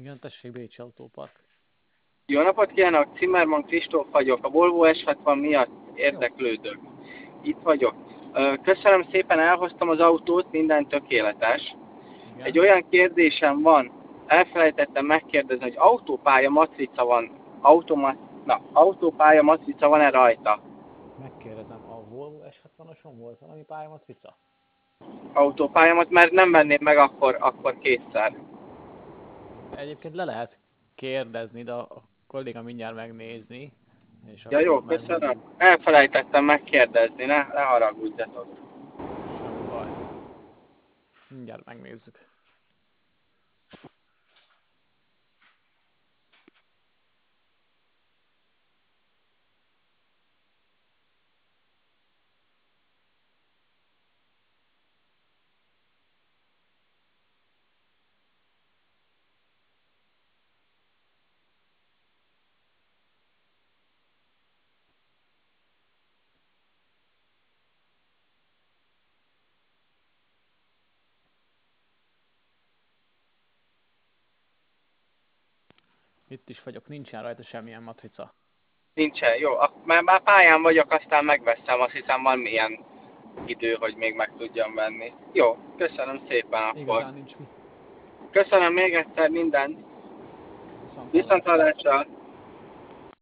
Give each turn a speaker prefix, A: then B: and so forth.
A: Igen, tessék, Bécsi Autópark.
B: Jó napot kívánok, Zimmermann Kristóf vagyok, a Volvo S60 miatt
A: Jó.
B: érdeklődök. Itt vagyok. Köszönöm szépen, elhoztam az autót, minden tökéletes. Egy
A: Igen.
B: olyan kérdésem van, elfelejtettem megkérdezni, hogy autópálya matrica van, autópálya matrica van-e rajta?
A: Megkérdezem, a Volvo S60-oson volt valami pályamatrica?
B: Autópályamat, mert nem venném meg akkor kétszer.
A: Egyébként le lehet kérdezni, de a kolléga mindjárt megnézni, és
B: Ja jó,
A: akkor
B: köszönöm.
A: megmondjuk.
B: Elfelejtettem megkérdezni, ne haragudjatok.
A: Semmi baj. Mindjárt megnézzük. Itt is vagyok, nincsen rajta semmilyen matrica.
B: Nincsen, jó. Mert már pályán vagyok, aztán megveszem, azt hiszem van milyen idő, hogy még meg tudjam venni. Jó, köszönöm szépen akkor.
A: Igazán nincs mit.
B: Köszönöm még egyszer mindent.
A: Viszont hallásra.
B: Viszontlátásra.